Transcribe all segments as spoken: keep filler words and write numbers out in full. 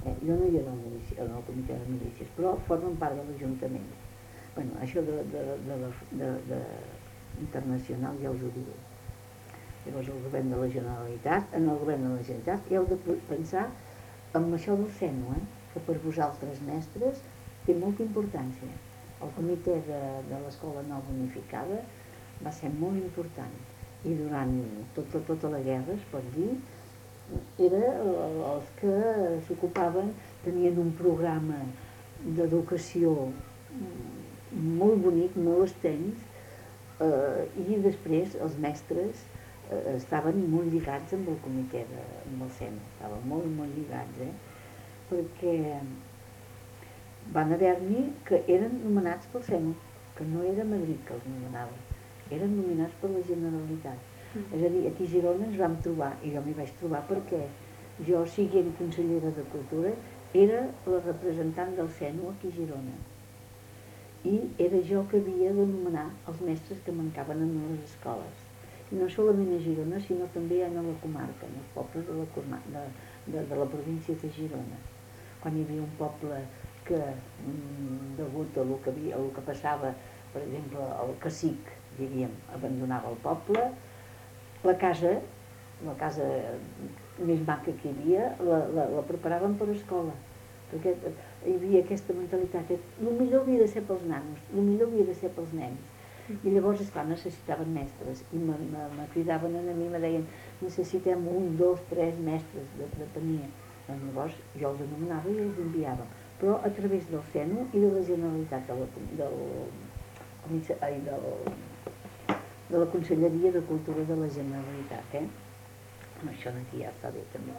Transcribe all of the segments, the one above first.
Eh, jo no hi era en el comitè de milícies, però formen part de l'Ajuntament. Bueno, això de, de, de, de, de internacional ja us ho diré. Llavors el govern de la Generalitat, en el govern de la Generalitat hi heu de pensar en això del seno, eh? Que per vosaltres mestres té molta importància. El comitè de, de l'escola no bonificada va ser molt important i durant tota, tota la guerra, es pot dir, era els que s'ocupaven, tenien un programa d'educació molt bonic, molt extens, eh, i després els mestres eh, estaven molt lligats amb el comitè de, amb el seno, estaven molt, molt lligats, eh? Perquè van haver-n'hi que eren nomenats pel seno, que no era Madrid que els nomenava, eren nominats per la Generalitat. Mm. És a dir, aquí a Girona ens vam trobar, i jo m'hi vaig trobar perquè jo, siguent consellera de Cultura, era la representant del seno aquí a Girona. I era jo que havia de nomenar els mestres que mancaven en les escoles. I no solament a Girona, sinó també a la comarca, en els pobles de la, de, de, de la província de Girona. Quan hi havia un poble que, degut a el que, havia, a el que passava, per exemple, el cacic, diríem, abandonava el poble, la casa, la casa més maca que hi havia, la, la, la preparaven per escola, perquè hi havia aquesta mentalitat que el millor havia de ser pels nanos, el millor havia de ser pels nens. I llavors, esclar, necessitaven mestres, i me, me, me cridaven a mi, me deien, necessitem un, dos, tres mestres, de, depenia. Doncs llavors jo els anomenava i els enviava, però a través del seno i de la Generalitat, de la, del, ai, del, de la Conselleria de Cultura de la Generalitat, eh? Això d'aquí ja està bé, també.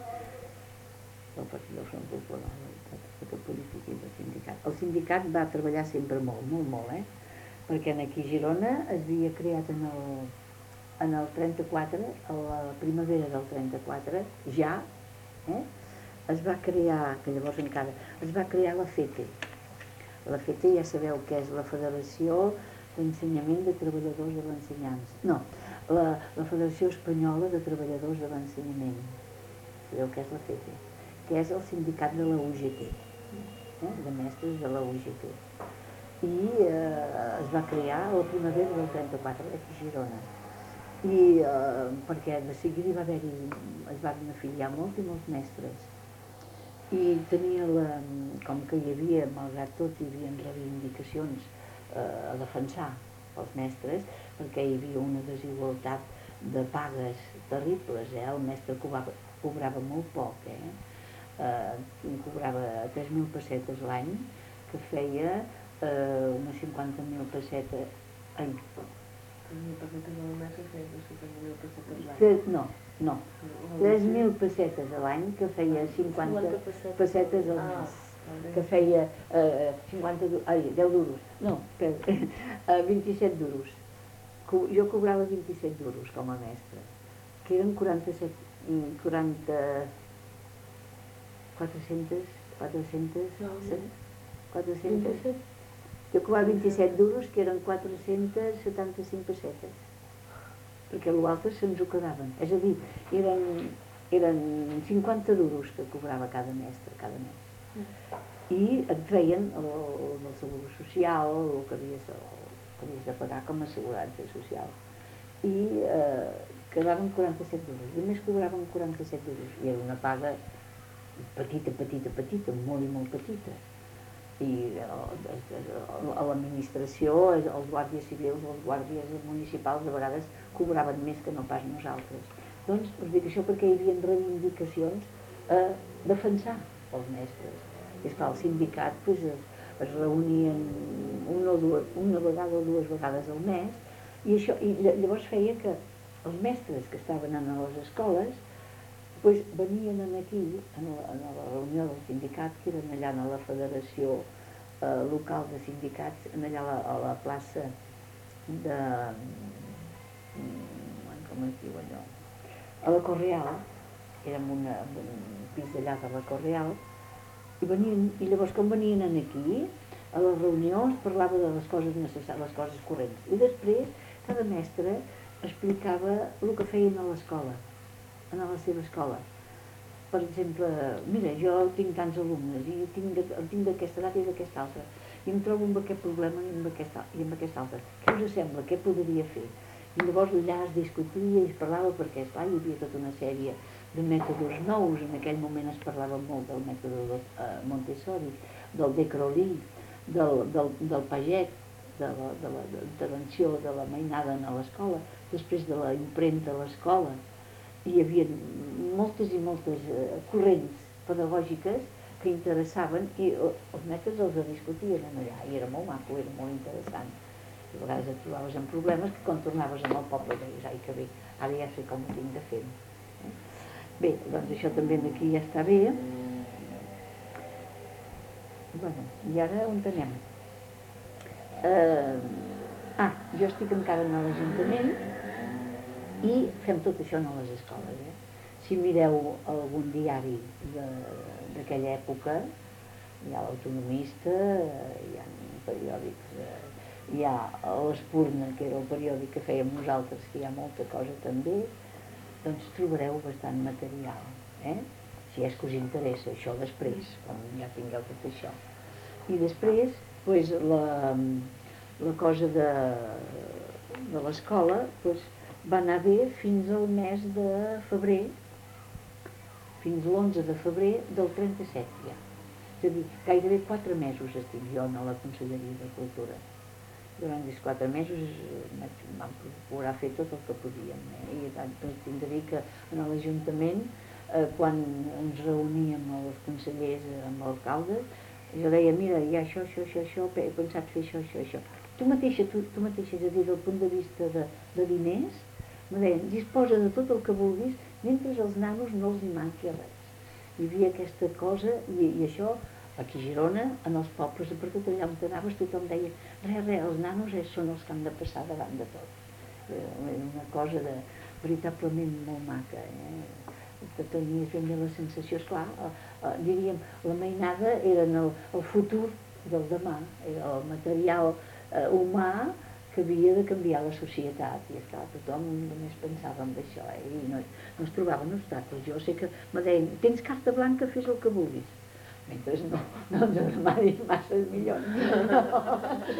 El Partit del Front Popular, el polític i el sindicat. El sindicat va treballar sempre molt, molt, molt, eh? Perquè aquí a Girona es havia creat en el, en el trenta-quatre, a la primavera del trenta-quatre, ja, eh? Es va crear, que llavors encara, es va crear la FETE. La FETE ja sabeu què és, la Federació d'Ensenyament de Treballadors de l'Ensenyança. No, la, la Federació Espanyola de Treballadors de l'Ensenyament. Sabeu què és la FETE? Que és el sindicat de la U G T, eh? De mestres de la U G T. I eh, es va crear a la primavera del trenta-quatre aquí a Girona. I eh, perquè de seguida hi va haver-hi, es van afiliar molts i molts mestres. I tenia la, com que hi havia, malgrat tot, hi havia reivindicacions eh, a defensar els mestres, perquè hi havia una desigualtat de pagues terribles, eh? El mestre cobrava, cobrava molt poc, eh? Eh, cobrava tres mil pessetes l'any, que feia eh, unes cinquanta mil pessetes... Ai, tres mil pessetes al mes que feia cinquanta mil pessetes l'any. No, no, tres mil pessetes a l'any, que feia cinquanta pessetes al mes, que feia eh, cinquanta, ai, deu duros, no, eh, vint-i-set duros. Jo cobrava vint-i-set duros com a mestre, que eren quaranta-set, quaranta, quatre-cents, quatre-cents, quatre-cents, jo cobrava vint-i-set duros, que eren quatre-cents setanta-cinc pessetes, perquè l'altre se'ns ho quedaven. És a dir, eren, eren cinquanta duros que cobrava cada mestre, cada mes. I et feien el, el seguro social, el que havies, el, que havies de pagar com a assegurança social. I eh, quedaven quaranta-set duros. I més cobraven quaranta-set duros. I era una paga petita, petita, petita, molt i molt petita. I a l'administració, els guàrdies civils, els guàrdies municipals, de vegades cobraven més que no pas nosaltres. Doncs us dic això perquè hi havia reivindicacions a defensar els mestres. I esclar, el sindicat pues, es, es reunien una, o dues, una vegada o dues vegades al mes, i, això, i llavors feia que els mestres que estaven en les escoles pues, venien aquí, en la, en la reunió del sindicat, que eren allà a la Federació eh, Local de Sindicats, allà a la, a la plaça de... com es diu allò? A la Correal, érem una, un pis d'allà de la Correal, i, venien, i llavors com venien aquí, a les reunions parlava de les coses necessàries, les coses corrents, i després cada mestre explicava el que feien a l'escola, a la seva escola. per exemple, mira, jo tinc tants alumnes i tinc, tinc d'aquesta edat i d'aquesta altra, i em trobo amb aquest problema i amb aquesta, i amb aquesta altra. Què us sembla? Què podria fer? I llavors allà es discutia i es parlava perquè, esclar, hi havia tota una sèrie de mètodes nous. En aquell moment es parlava molt del mètode de uh, Montessori, del de Crowley, del, del, del paget, de la, de la intervenció de la mainada a l'escola, després de la impremta a l'escola. Hi havia moltes i moltes uh, corrents pedagògiques que interessaven i els mestres els discutien allà i era molt maco, era molt interessant. I a vegades et trobaves amb problemes que quan tornaves amb el poble deies, ai que bé, ara ja sé com ho tinc de fer. Eh? Bé, doncs això també d'aquí ja està bé. Bueno, i ara on anem? Eh, ah, jo estic encara a l'Ajuntament i fem tot això a les escoles. Eh? Si mireu algun diari d'aquella època, hi ha l'Autonomista, hi ha periòdics, hi ha l'Espurna, que era el periòdic que fèiem nosaltres, que hi ha molta cosa també, doncs trobareu bastant material, eh? Si és que us interessa això després, quan ja tingueu tot això. I després, doncs, la, la cosa de, de l'escola doncs, va anar bé fins al mes de febrer, fins l'onze de febrer del trenta-set ja. És a dir, gairebé quatre mesos estic jo a la Conselleria de Cultura. Durant aquests quatre mesos vam procurar fer tot el que podíem. Eh? I tant, tinc de dir que en l'Ajuntament, eh, quan ens reuníem els consellers amb l'alcalde, jo deia, mira, hi ha això, això, això, això, he pensat fer això, això, això. Tu mateixa, tu, tu mateixa, és a dir, del punt de vista de, de diners, me deien, disposa de tot el que vulguis, mentre als nanos no els hi manqui res. Hi havia aquesta cosa, i, i això, aquí a Girona, en els pobles, per tot allà on anaves, tothom deia, res, res, els nanos són els que han de passar davant de tot. Era una cosa de, veritablement molt maca. Eh? Que tenies ben bé la sensació, esclar, eh, eh, diríem, la mainada era el, el futur del demà, era el material eh, humà que havia de canviar la societat, i esclar, tothom només pensava en això, eh? I no, no es trobaven obstacles. Jo sé que me deien, tens carta blanca, fes el que vulguis. Mentre no, no ens demanis massa milions. No.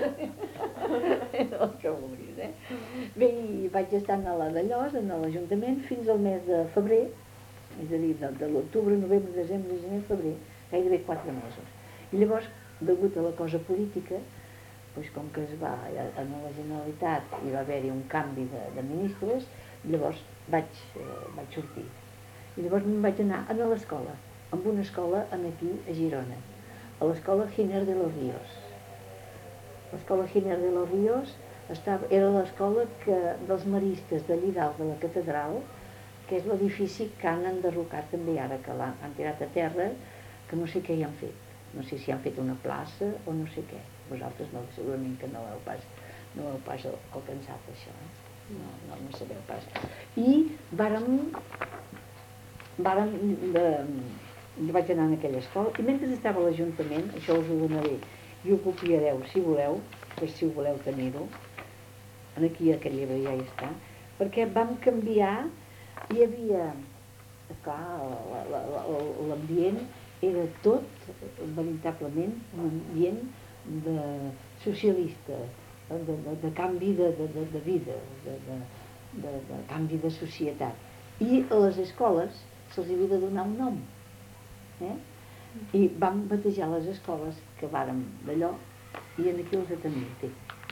El que vulguis, eh? Bé, i vaig estar a la d'Allòs, a l'Ajuntament, fins al mes de febrer, és a dir, de, de l'octubre, novembre, desembre, gener, febrer, gairebé quatre mesos. I llavors, degut a la cosa política, doncs com que es va, en la Generalitat hi va haver-hi un canvi de, de ministres, llavors vaig, eh, vaig sortir. I llavors me'n vaig anar a l'escola, amb una escola aquí a Girona, a l'escola Giner de los Ríos. L'escola Giner de los Ríos estava, era l'escola dels maristes d'allí dalt de la catedral, que és l'edifici que han enderrocat també ara, que l'han tirat a terra, que no sé què hi han fet. No sé si han fet una plaça o no sé què. Vosaltres no, segurament que no heu pas, no heu pas alcançat això, eh? No, no, no sabeu pas. I vàrem, vàrem de, jo vaig anar a aquella escola, i mentre estava a l'Ajuntament, això us ho donaré, i ho copiareu si voleu, per si ho voleu tenir-ho, aquí aquest llibre ja hi està, perquè vam canviar, hi havia, clar, l'ambient era tot, veritablement, un ambient de socialista, de, de, de canvi de, de, de vida, de, de, de, de canvi de societat. I a les escoles se'ls havia de donar un nom. Eh? I vam batejar les escoles que vàrem d'allò, i aquí els tenim.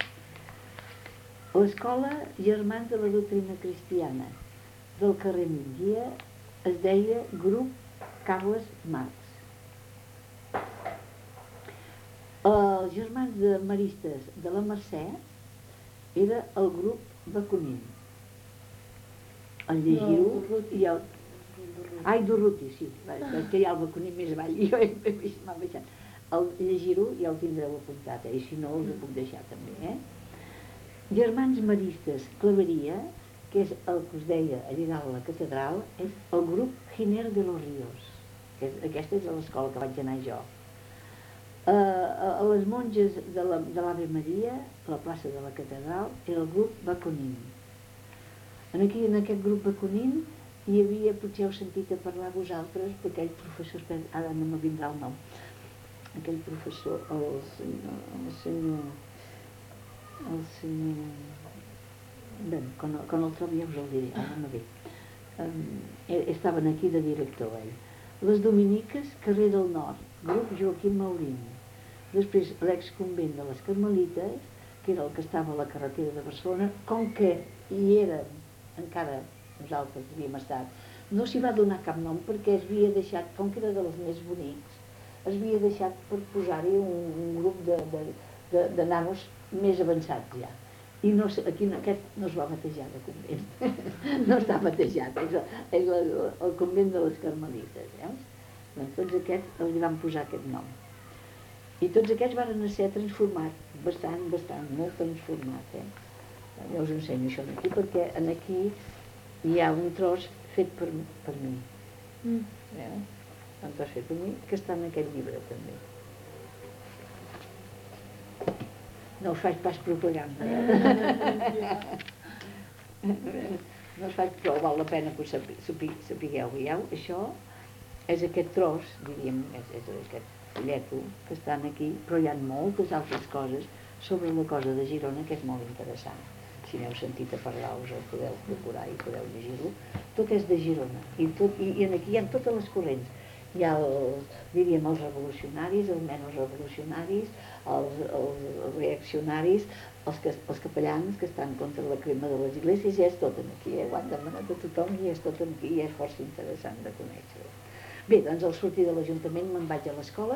L'escola Germans de la Doctrina Cristiana del carrer Migdia es deia Grup Carles Marx. Els germans de maristes de la Mercè era el grup Baconin. El Llegirú i el... Ai, Durruti, sí, que hi ha el Baconin més avall, jo he vist, m'ha baixat. El Llegirú ja el tindreu apuntat, i si no us ho puc deixar també, eh? Germans maristes Claveria, que és el que us deia allà dalt a la catedral, és el grup Giner de los Ríos. Aquesta és l'escola que vaig anar jo. A les monges de l'Ave Maria, a la plaça de la catedral, era el grup Baconin. Aquí, en aquest grup Baconin, hi havia, potser heu sentit a parlar vosaltres, d'aquell professor, ara no me vindrà el nom, aquell professor, el senyor, el senyor, el senyor, bé, quan, quan el trobi ja us el diré, ara no ve. Um, estaven aquí de director ell. Les Dominiques, carrer del Nord, grup Joaquim Maurín. Després l'exconvent de les Carmelites, que era el que estava a la carretera de Barcelona, com que hi érem, encara nosaltres havíem estat, no s'hi va donar cap nom perquè es havia deixat, com que era dels més bonics, es havia deixat per posar-hi un, un grup de, de, de, de nanos més avançats ja. I no, aquí aquest no es va batejar de convent, no està batejat, és, és el, el convent de les Carmelites, veus? Doncs tots aquests els van posar aquest nom. I tots aquests van ser transformats, bastant, bastant, molt transformat. Eh? Jo us ensenyo això aquí perquè aquí hi ha un tros fet per, per mi. Mm. Veus? Un tros fet per mi que està en aquest llibre també. No us faig pas propaganda. No us faig, però val la pena que ho sapigueu. Veieu? Això és aquest tros, diríem, és, és aquest folleto que estan aquí, però hi ha moltes altres coses sobre la cosa de Girona que és molt interessant. Si n'heu sentit a parlar us el podeu procurar i podeu llegir-lo. Tot és de Girona i, tot, i, i aquí hi ha totes les corrents. Hi ha els, diríem, els revolucionaris, els menys revolucionaris, els, els reaccionaris, els, que, els capellans que estan contra la crema de les iglesias, ja és tot aquí, eh? Ho han demanat a tothom i és tot aquí i és força interessant de conèixer-ho. Bé, doncs al sortir de l'Ajuntament me'n vaig a l'escola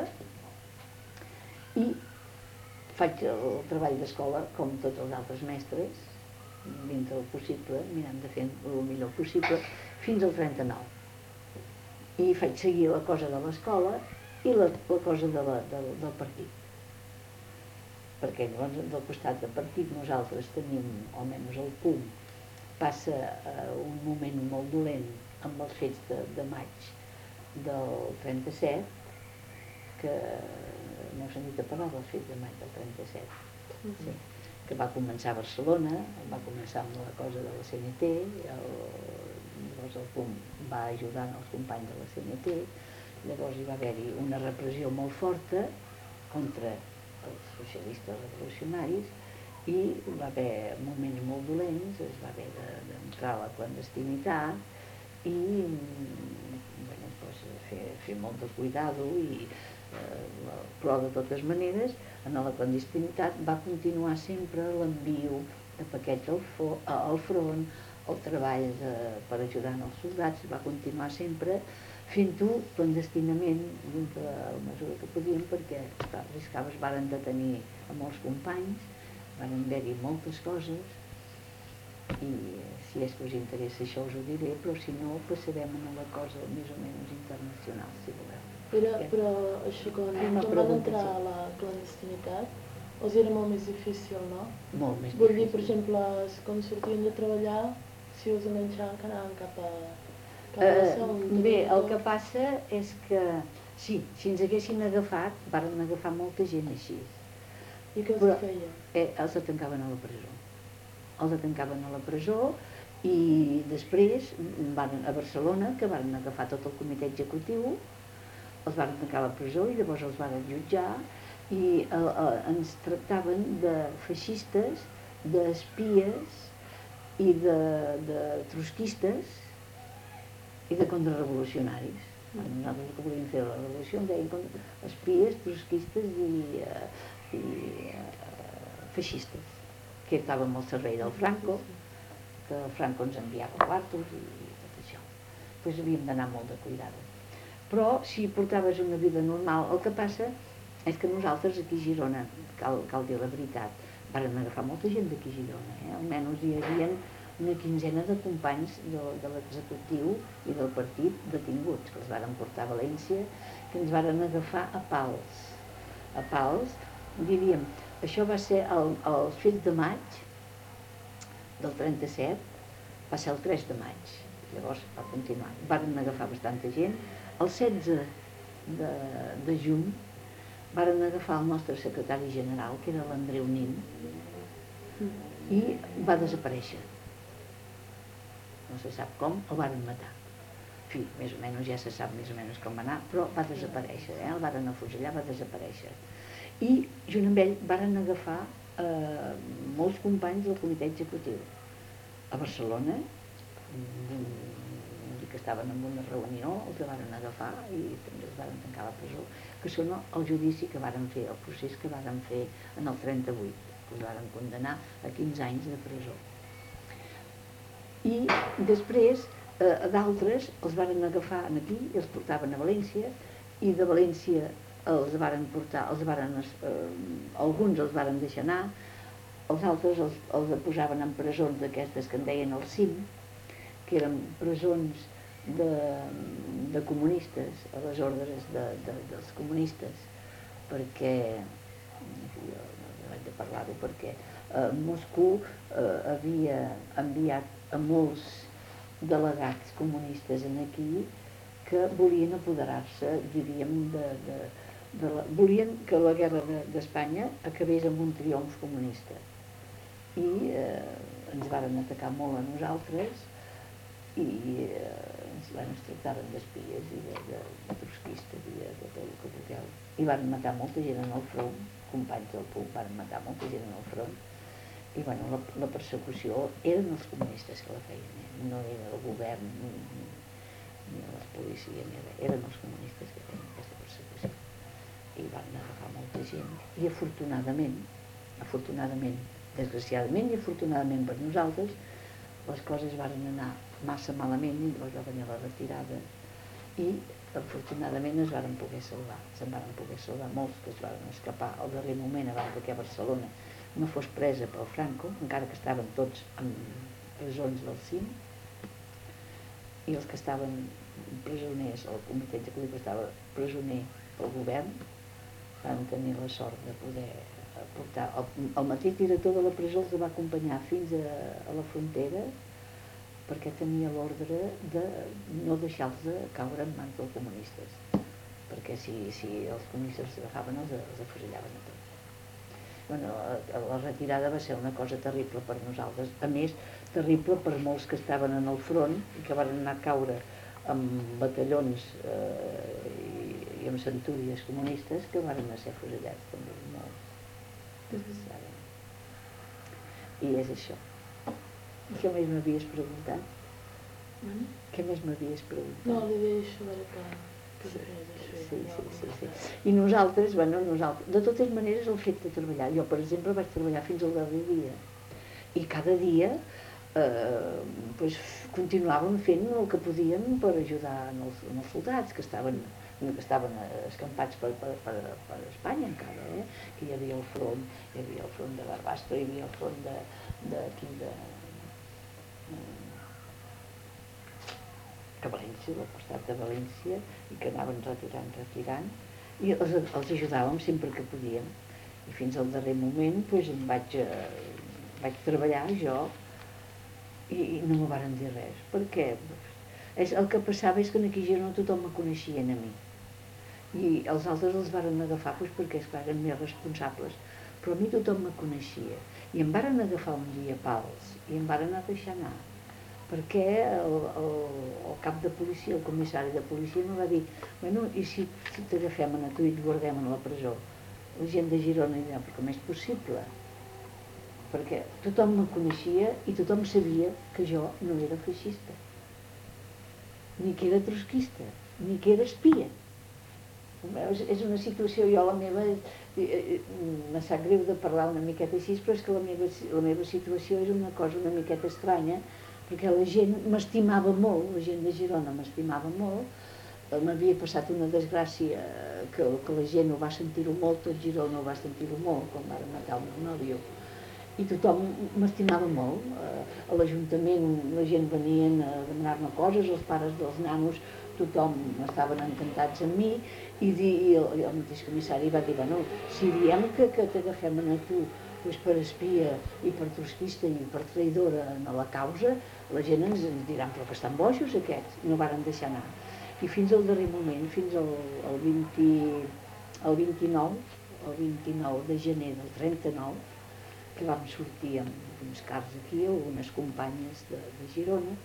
i faig el treball d'escola com tots els altres mestres, dintre del possible, mirant de fer el millor possible, fins al trenta-nou. I faig seguir la cosa de l'escola i la, la cosa de la, de, del partit. Perquè llavors del costat del partit nosaltres tenim, almenys el P U M, passa uh, un moment molt dolent amb els fets de, de maig del trenta-set, que n'heu sentit a parlar dels fets de maig del trenta-set, sí, que va començar a Barcelona, va començar amb la cosa de la C N T, el, llavors el P U M va ajudar els companys de la C N T, llavors hi va haver-hi una repressió molt forta contra els socialistes revolucionaris i va haver moments molt dolents, es va haver d'entrar a la clandestinitat i bueno, pues, fer, fer molt de cuidado i eh, però de totes maneres en la clandestinitat va continuar sempre l'enviu de paquets al, fo, al front, el treball de, per ajudar els soldats, va continuar sempre fent-ho clandestinament dintre de la mesura que podíem perquè esclar, riscaves, varen detenir a molts companys, varen haver-hi moltes coses i si és que us interessa això us ho diré, però si no passarem a una cosa més o menys internacional, si voleu. Però, però això, quan, quan van entrar a la clandestinitat, els era molt més difícil, no? Molt més Vull difícil. dir, per exemple, quan sortien de treballar, si us enganxaven que anaven cap a, cap a la seu... Uh, bé, el que passa és que, sí, si ens haguessin agafat, varen agafar molta gent així. I què els feia? Eh, els tancaven a la presó. Els tancaven a la presó i després van a Barcelona, que van agafar tot el comitè executiu, els van tancar a la presó i llavors els van jutjar i eh, eh, ens tractaven de feixistes, d'espies i de, de trotskistes i de contrarrevolucionaris. Mm. Nosaltres que volíem fer la revolució en deien espies, trotskistes i, eh, i eh, feixistes, que estàvem al servei del Franco, que el Franco ens enviava quartos i tot això. Doncs havíem d'anar molt de cuidado. Però si portaves una vida normal, el que passa és que nosaltres aquí a Girona, cal, cal dir la veritat, varen agafar molta gent d'aquí a Girona, eh? Almenys hi havia una quinzena de companys de, de l'executiu i del partit detinguts, que els varen portar a València, que ens varen agafar a pals. A pals, diríem, això va ser el, els fets de maig del trenta-set, va ser el tres de maig, llavors va continuar. Varen agafar bastanta gent. El setze de, de juny varen agafar el nostre secretari general, que era l'Andreu Nin, i va desaparèixer. No se sap com, el varen matar. fi, més o menys ja se sap més o menys com va anar, però va desaparèixer, eh? El varen afusellar, va desaparèixer. I junt amb ell varen agafar eh, molts companys del comitè executiu. A Barcelona, que estaven en una reunió, els varen agafar i també els varen tancar a la presó, que són el judici que varen fer, el procés que varen fer en el trenta-vuit, que els varen condenar a quinze anys de presó. I després, eh, d'altres els varen agafar aquí i els portaven a València, i de València els varen portar, els varen, eh, alguns els varen deixar anar, els altres els, els posaven en presons d'aquestes que en deien el C I M, que eren presons de, de comunistes, a les ordres de, de, dels comunistes, perquè, jo no vaig de parlar-ho, perquè eh, Moscou eh, havia enviat a molts delegats comunistes en aquí que volien apoderar-se, diríem, de, de, de la, volien que la guerra d'Espanya acabés amb un triomf comunista. I eh, ens varen atacar molt a nosaltres, i eh, ens van tractar d'espies i de, de, de trotskistes i de, de tot el que vulgueu. I van matar molta gent en el front, companys del P U C van matar molta gent en el front, i bueno, la, la persecució eren els comunistes que la feien, eh? No era el govern, ni, ni, ni la policia, ni res, eren els comunistes que feien aquesta persecució. I van agafar molta gent, i afortunadament, afortunadament, desgraciadament i afortunadament per nosaltres, les coses varen anar massa malament i llavors va venir la retirada i afortunadament es varen poder salvar, se'n varen poder salvar molts que es varen escapar al darrer moment abans que a Barcelona no fos presa pel Franco, encara que estaven tots en presons del C I M, i els que estaven presoners, el comitè executiu que estava presoner pel govern, van tenir la sort de poder portar. El, el mateix director de la presó els va acompanyar fins a, a la frontera perquè tenia l'ordre de no deixar-los caure en mans dels comunistes, perquè si, si els comunistes s'agafaven els, els afusellaven a tots. Bueno, la retirada va ser una cosa terrible per nosaltres, a més terrible per molts que estaven en el front i que van anar a caure amb batallons eh, i, i amb centúries comunistes que van ser afusellats també molts. I és això. Què més m'havies preguntat? Mm? Què més m'havies preguntat? No, li deixo veure que, que sí, això. Sí, sí, sí, sí. I nosaltres, bueno, nosaltres, de totes maneres el fet de treballar, jo per exemple vaig treballar fins al darrer dia i cada dia eh, pues, continuàvem fent el que podíem per ajudar en els, en els soldats que estaven, que estaven escampats per, per, per, per Espanya encara, eh? Que hi havia el front, hi havia el front de Barbastro, hi havia el front de, de, de, de a València, al costat de València, i que anaven retirant, retirant, i els, els ajudàvem sempre que podíem. I fins al darrer moment doncs, em vaig, eh, vaig treballar jo i, i no m'ho varen dir res. Per què? És, el que passava és que aquí a Girona tothom me coneixien a mi. I els altres els varen agafar doncs, perquè és clar, eren més responsables. Però a mi tothom me coneixia. I em varen agafar un dia pals i em varen anar a deixar anar. Perquè el, el, el cap de policia, el comissari de policia, em va dir bueno, i si, si t'agafem a tu i et guardem a la presó? La gent de Girona deia, però com és possible? Perquè tothom me coneixia i tothom sabia que jo no era feixista, ni que era trotskista, ni que era espia. És una situació, jo la meva, me sap greu de parlar una miqueta així, però és que la meva, la meva situació és una cosa una miqueta estranya, perquè la gent m'estimava molt, la gent de Girona m'estimava molt, m'havia passat una desgràcia que, que la gent ho va sentir-ho molt, tot Girona ho va sentir-ho molt, quan van matar el meu nòvio, i tothom m'estimava molt. A l'Ajuntament la gent venien a demanar-me coses, els pares dels nanos, tothom estaven encantats amb mi, i, di, i el, el mateix comissari va dir, bueno, si diem que, que t'agafem a tu pues per espia i per trotskista i per traïdora a la causa, la gent ens diran, però que estan bojos aquests, no varen deixar anar. I fins al darrer moment, fins al, al, vint, al vint-i-nou, el vint-i-nou de gener del trenta-nou, que vam sortir amb uns cars aquí, algunes companyes de, de Girona,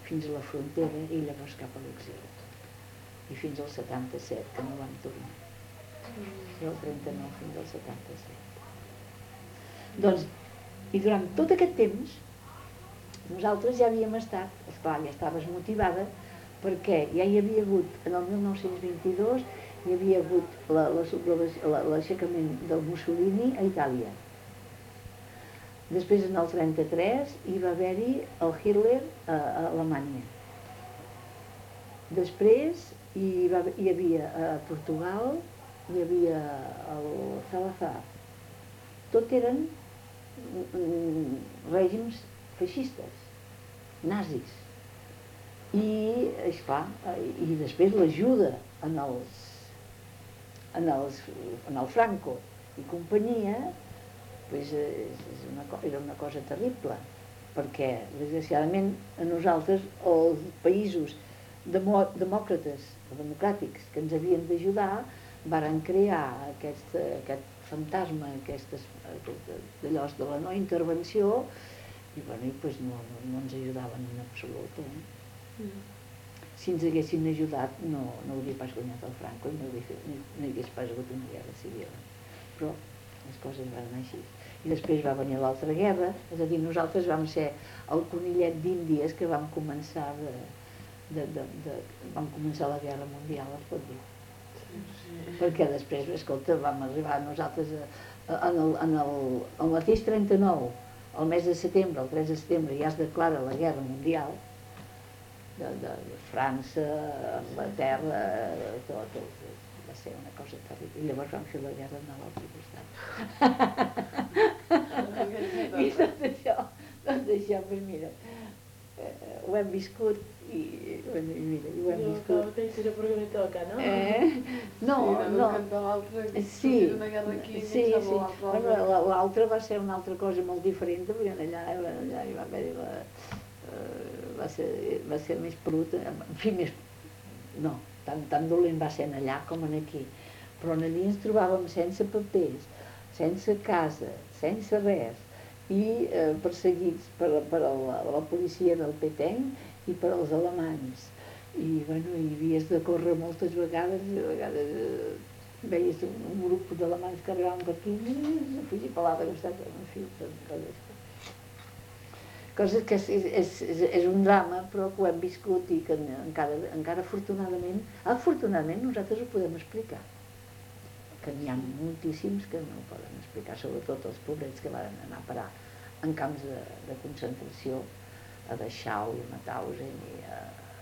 fins a la frontera i llavors cap a l'exili. I fins al setanta-set, que no vam tornar. Del trenta-nou fins al setanta-set. Doncs, i durant tot aquest temps, nosaltres ja havíem estat, esclar, ja estaves motivada, perquè ja hi havia hagut, en el mil nou-cents vint-i-dos, hi havia hagut l'aixecament del Mussolini a Itàlia. Després, en el trenta-tres, hi va haver-hi el Hitler a Alemanya. Després, hi, va, hi havia a Portugal, hi havia el Salazar. Tot eren règims feixistes, nazis. I, esclar, i després l'ajuda en els, en els, en el Franco i companyia, pues, és una, era una cosa terrible, perquè, desgraciadament, a nosaltres, els països demo, demòcrates o democràtics que ens havien d'ajudar, varen crear aquest, aquest fantasma, aquestes, d'allò de la no intervenció, i, bueno, i pues no, no, no ens ajudaven en absolut. Eh? Mm. Si ens haguessin ajudat no, no hauria pas guanyat el Franco i no, hauria, no, no hi hagués pas hagut una guerra civil. Però les coses van anar així. I després va venir l'altra guerra, és a dir, nosaltres vam ser el conillet d'Índies que vam començar de, de, de, de, vam començar la guerra mundial, es pot dir. Sí, sí. Perquè després, escolta, vam arribar nosaltres a, a, en, el, en el, el mateix trenta-nou, el mes de setembre, el tres de setembre, ja es declara la guerra mundial, de, de, de França, Anglaterra, tot, tot, va ser una cosa terrible. I llavors vam fer la guerra a l'altre costat. I tot això, tot això, pues mira, eh, ho hem viscut i, bueno, i mira, i ho hem viscut. Però que era perquè me toca, no? Eh? No, no. Sí, sí, sí. Bueno, l'altra va ser una altra cosa molt diferent, perquè allà, allà hi va haver la... Va ser, va ser més brut, en fi, més, no, tan, tan dolent va ser allà com aquí, però allà ens trobàvem sense papers, sense casa, sense res, i eh, perseguits per, per la, la policia del Petén i per als alemanys. I, bueno, hi havies de córrer moltes vegades, i a vegades eh, veies un, un grup d'alemanys que arribaven per aquí, i fugir per l'altre costat, en fi, coses. Coses que és, és, és, és un drama, però que ho hem viscut i que encara, encara afortunadament, afortunadament nosaltres ho podem explicar. Que n'hi ha moltíssims que no ho poden explicar, sobretot els pobrets que van anar a parar en camps de, de concentració, a Dachau i a Mauthausen i a,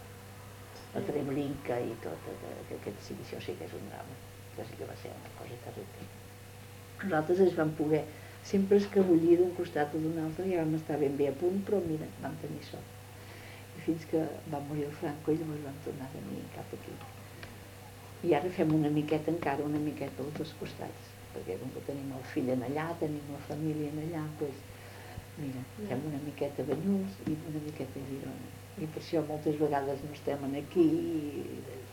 a Treblinka i tot, que aquest sí, això sí que és un drama, que sí que va ser una cosa terrible. Nosaltres ens vam poder sempre escabullir d'un costat o d'un altre, ja vam estar ben bé a punt, però mira, vam tenir sort. I fins que va morir el Franco i llavors vam tornar a venir cap aquí. I ara fem una miqueta encara, una miqueta als dos costats, perquè com que tenim el fill en allà, tenim la família en allà, doncs, mira, fem una miqueta a Banyuls i una miqueta a Girona. I per això moltes vegades no estem aquí i...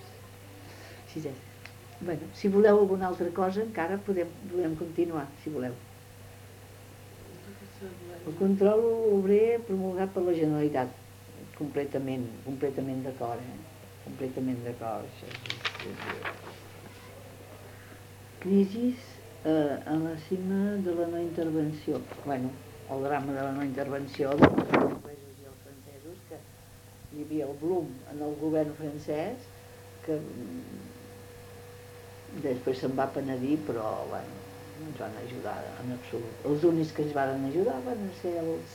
Així és. Bueno, si voleu alguna altra cosa, encara podem, podem continuar, si voleu. El control obrer promulgat per la Generalitat, completament, completament d'acord, eh? Completament d'acord. Crisis eh, a la cima de la no intervenció. Bueno, el drama de la no intervenció dels anglesos i els francesos, que hi havia el Blum en el govern francès, que després se'n va penedir, però, bueno, no ens van ajudar en absolut. Els únics que ens van ajudar van ser els,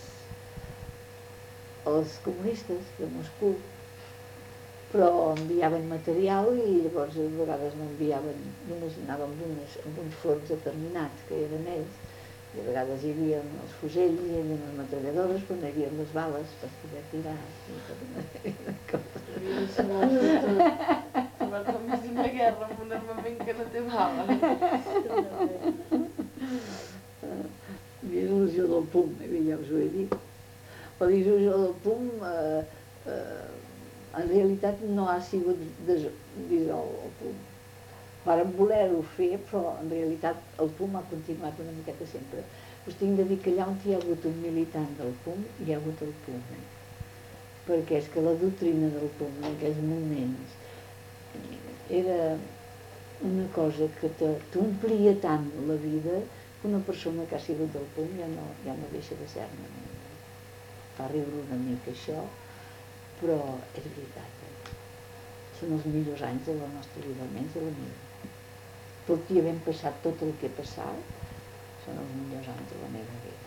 els comunistes de Moscou, però enviaven material i llavors a vegades no enviaven, només anàvem amb uns fronts determinats que eren ells, i a vegades hi havia els fusells, hi havia les metralladores, però no hi havia les bales per poder tirar. Quan més una guerra amb un armament que no té bala. La dissolució del P U M, ja us ho he dit. La dissolució del P U M eh, eh, en realitat no ha sigut dissolt el P U M. Vàrem voler-ho fer, però en realitat el P U M ha continuat una miqueta sempre. Us tinc de dir que allà on hi ha hagut un militant del P U M, hi ha hagut el P U M. perquè és que la doctrina del P U M en aquells moments era una cosa que t'omplia tant la vida que una persona que ha sigut del P U M ja no, ja no deixa de ser-ne. Fa riure una mica això, però és veritat. Eh? Són els millors anys de la nostra vida, almenys de la meva. Tot i havent passat tot el que he passat, són els millors anys de la meva vida.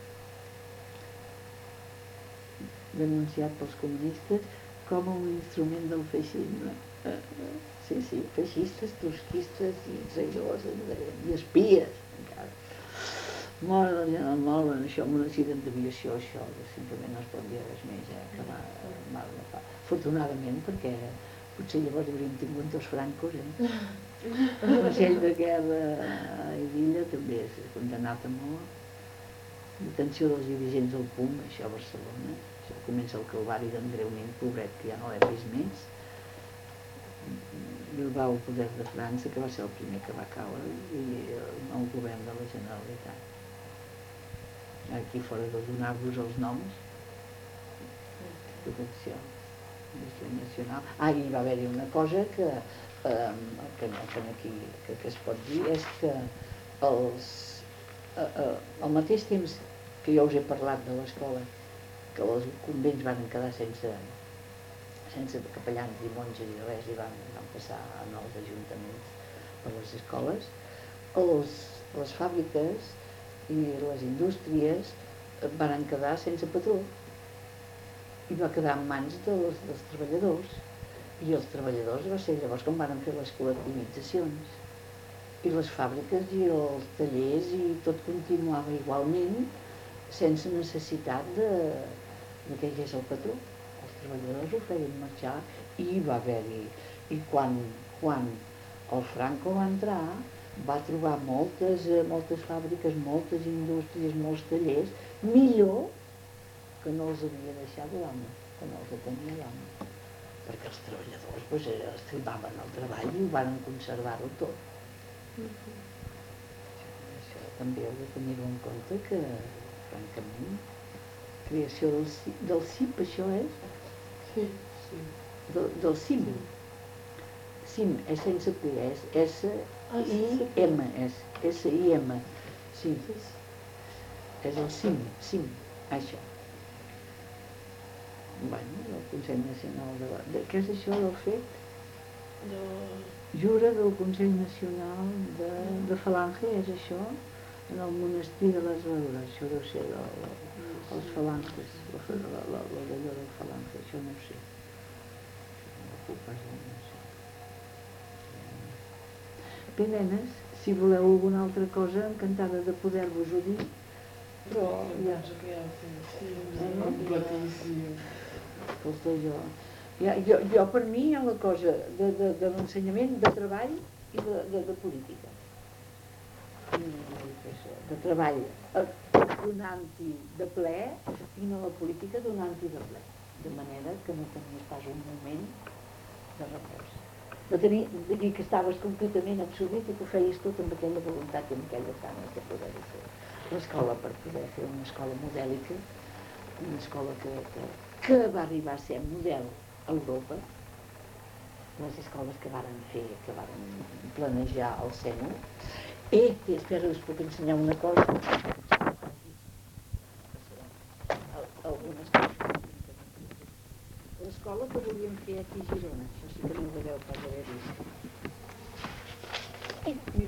Denunciat pels comunistes com un instrument del feixisme. Sí, sí, feixistes, trotskistes i traïdors i espies, encara. Molt, molt, això, amb un accident d'aviació, això, simplement no es pot dir res més, eh, que m'ha agafat. Afortunadament, perquè potser llavors hauríem tingut dos francos, eh? El Consell de Guerra a Illa també és condemnat a mort. Detenció dels dirigents del P U M, això a Barcelona. Això comença el calvari d'Andreu Nin, pobret, que ja no l'hem vist més. Bilbao, poder de França, que va ser el primer que va caure, i el govern de la Generalitat. Aquí fora de donar-vos els noms, protecció nacional. Ah, i va haver-hi una cosa que, eh, que, que aquí que, que es pot dir, és que els, eh, eh, al mateix temps que jo us he parlat de l'escola, que els convents van quedar sense, sense capellans i monges i res, i van, van passar a nous ajuntaments per les escoles, els, les fàbriques i les indústries van quedar sense patró i va quedar en mans dels, dels treballadors, i els treballadors va ser llavors quan van fer les col·lectivitzacions, i les fàbriques i els tallers i tot continuava igualment sense necessitat de, de que hi hagués el patró. Els treballadors ho feien marxar i va haver-hi, i quan, quan el Franco va entrar va trobar moltes, moltes fàbriques, moltes indústries, molts tallers, millor que no els havia deixat l'home, que no els tenia l'home. Perquè els treballadors pues, estimaven el treball i ho van conservar-ho tot. Mm-hmm. Això també heu de tenir-ho en compte, que, francament, creació del, del C I P, això és? Sí, sí. Del, del C I M. Sí. C I M és sense P, és S I M, és S I M. Sí, és el C I M, C I M, això. Bueno, el Consell Nacional de la... De, què és això del fet? De... Jura del Consell Nacional de, de Falange, és això? En el monestir de les Veures, això deu ser de, de, els Falanges, la, la, la, la d'allò del Falange, això no ho sé. No puc pas dir, no sé. Bé, nenes, si voleu alguna altra cosa, encantada de poder-vos-ho dir, però ja... Escolta, jo... Ja, jo, jo per mi hi ha la cosa de, de, de l'ensenyament, de treball i de, de, de política. De treball donant-hi de ple i no la política donant-hi de ple. De manera que no tenies pas un moment de repòs. No tenia, de dir que estaves completament absorbit i que ho feies tot amb aquella voluntat i amb aquella ganes de poder-ho fer. L'escola, per poder fer una escola modèlica, una escola que, que, que va arribar a ser model a Europa, les escoles que varen fer, que varen planejar al seno. I, espera, us puc ensenyar una cosa. Algunes coses. L'escola que volíem fer aquí a Girona, això sí que no ho deveu pas haver vist.